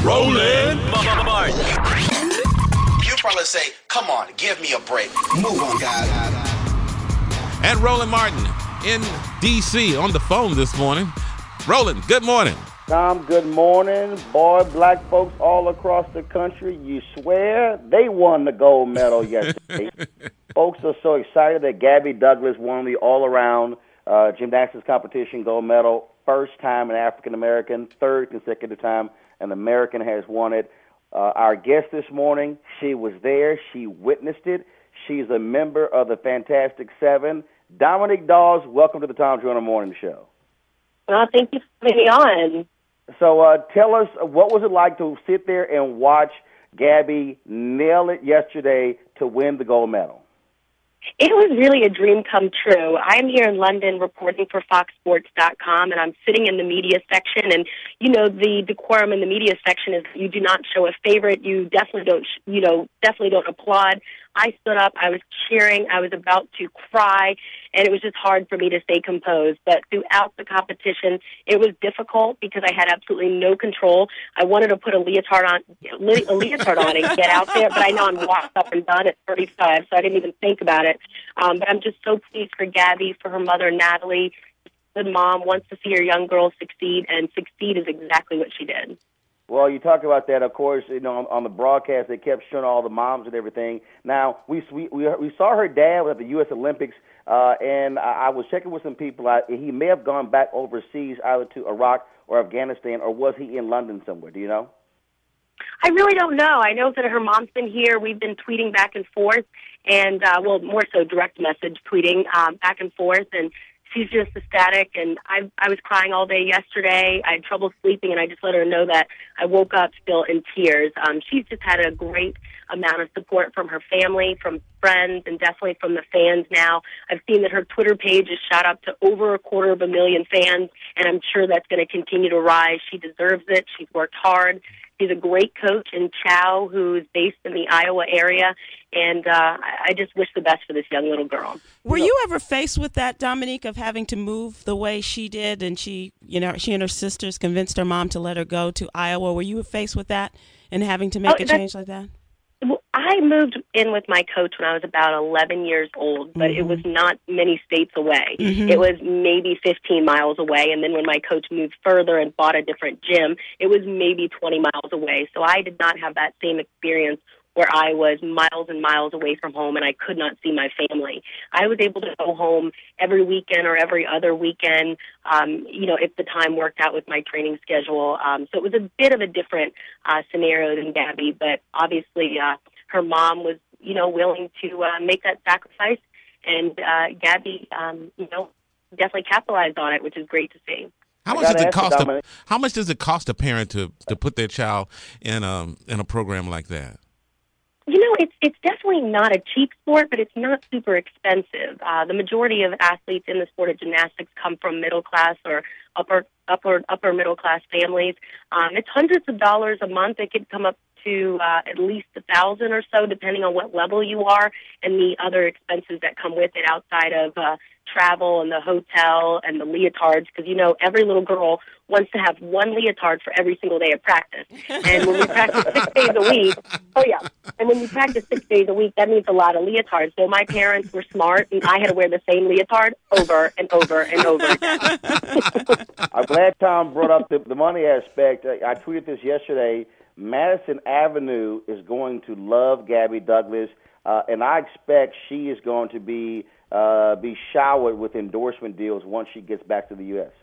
Roland Martin. You probably say, come on, give me a break. Move on, guys. And Roland Martin in D.C. on the phone this morning. Roland, good morning. Tom, good morning. Boy, black folks all across the country, you swear they won the gold medal yesterday. Folks are so excited that Gabby Douglas won the all-around gymnastics competition gold medal. First time an African-American, third consecutive time an American has won it. Our guest this morning, she was there. She witnessed it. She's a member of the Fantastic Seven. Dominique Dawes, welcome to the Tom Joyner Morning Show. Well, thank you for having me on. So tell us, what was it like to sit there and watch Gabby nail it yesterday to win the gold medal? It was really a dream come true. I'm here in London reporting for FoxSports.com, and I'm sitting in the media section. And you know, the decorum in the media section is you do not show a favorite. You definitely don't applaud. I stood up. I was cheering. I was about to cry, and it was just hard for me to stay composed. But throughout the competition, it was difficult because I had absolutely no control. I wanted to put a leotard on and get out there, but I know I'm washed up and done at 35, so I didn't even think about it. But I'm just so pleased for Gabby, for her mother, Natalie. Good mom, wants to see her young girls succeed, and succeed is exactly what she did. Well, you talk about that, of course, you know, on the broadcast, they kept showing all the moms and everything. Now, we saw her dad at the U.S. Olympics, and I was checking with some people. He may have gone back overseas, either to Iraq or Afghanistan, or was he in London somewhere? Do you know? I really don't know. I know that her mom's been here. We've been tweeting back and forth, and, more so direct message tweeting back and forth, and she's just ecstatic, and I was crying all day yesterday. I had trouble sleeping, and I just let her know that I woke up still in tears. She's just had a great amount of support from her family, from friends, and definitely from the fans now. I've seen that her Twitter page has shot up to over 250,000 fans, and I'm sure that's going to continue to rise. She deserves it. She's worked hard. She's a great coach in Chow, who's based in the Iowa area, and I just wish the best for this young little girl. Were you ever faced with that, Dominique, of having to move the way she did, and she and her sisters convinced her mom to let her go to Iowa? Were you faced with that and having to make a change like that? I moved in with my coach when I was about 11 years old, but it was not many states away. It was maybe 15 miles away, and then when my coach moved further and bought a different gym, it was maybe 20 miles away. So I did not have that same experience where I was miles and miles away from home and I could not see my family. I was able to go home every weekend or every other weekend, if the time worked out with my training schedule. So it was a bit of a different scenario than Gabby, but obviously her mom was, willing to make that sacrifice, and Gabby, definitely capitalized on it, which is great to see. How much does it cost? How much does it cost a parent to put their child in a program like that? It's definitely not a cheap sport, but it's not super expensive. The majority of athletes in the sport of gymnastics come from middle class or upper middle class families. It's hundreds of dollars a month. It could come up to at least $1,000 or so, depending on what level you are, and the other expenses that come with it outside of travel and the hotel and the leotards, because every little girl wants to have one leotard for every single day of practice. And when we practice 6 days a week, and when you practice 6 days a week, that means a lot of leotards. So my parents were smart, and I had to wear the same leotard over and over and over again. I'm glad Tom brought up the money aspect. I tweeted this yesterday. Madison Avenue is going to love Gabby Douglas, and I expect she is going to be showered with endorsement deals once she gets back to the U.S.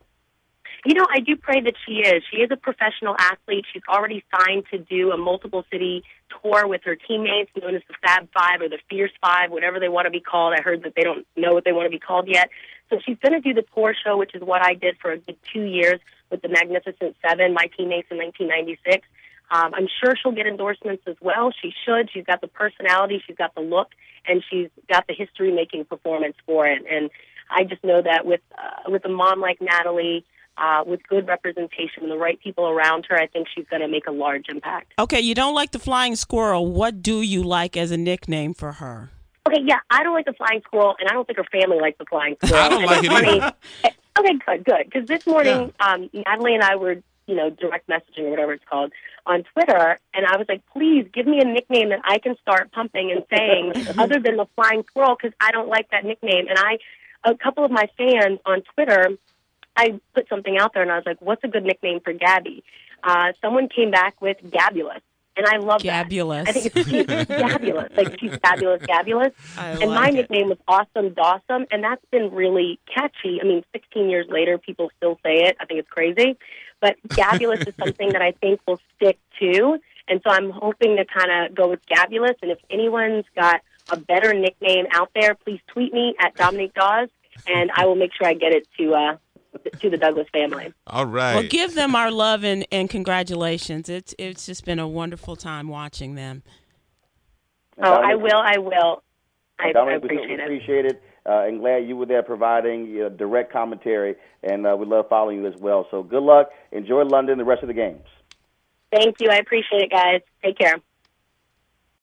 I do pray that she is. She is a professional athlete. She's already signed to do a multiple-city tour with her teammates, known as the Fab Five or the Fierce Five, whatever they want to be called. I heard that they don't know what they want to be called yet. So she's going to do the tour show, which is what I did for a good 2 years with the Magnificent Seven, my teammates in 1996. I'm sure she'll get endorsements as well. She should. She's got the personality, she's got the look, and she's got the history-making performance for it. And I just know that with a mom like Natalie, with good representation and the right people around her, I think she's going to make a large impact. Okay, you don't like the Flying Squirrel. What do you like as a nickname for her? Okay, yeah, I don't like the Flying Squirrel, and I don't think her family likes the Flying Squirrel. I don't like it either. Okay, good. Because this morning, Natalie and I were direct messaging or whatever it's called on Twitter. And I was like, please give me a nickname that I can start pumping and saying other than the Flying Squirrel, because I don't like that nickname. And a couple of my fans on Twitter, I put something out there and I was like, what's a good nickname for Gabby? Someone came back with Gabulous. And I love Gabulous. that. I think she's Gabulous. Like, she's fabulous, Gabulous. And my nickname was Awesome Dawsome, and that's been really catchy. I mean, 16 years later, people still say it. I think it's crazy. But Gabulous is something that I think will stick to. And so I'm hoping to kind of go with Gabulous. And if anyone's got a better nickname out there, please tweet me at Dominique Dawes, and I will make sure I get it to the Douglas family. All right. Well, give them our love and congratulations. It's just been a wonderful time watching them. Oh, I will. I appreciate it. Appreciate it. And glad you were there providing direct commentary, and we love following you as well. So good luck. Enjoy London, the rest of the games. Thank you. I appreciate it, guys. Take care.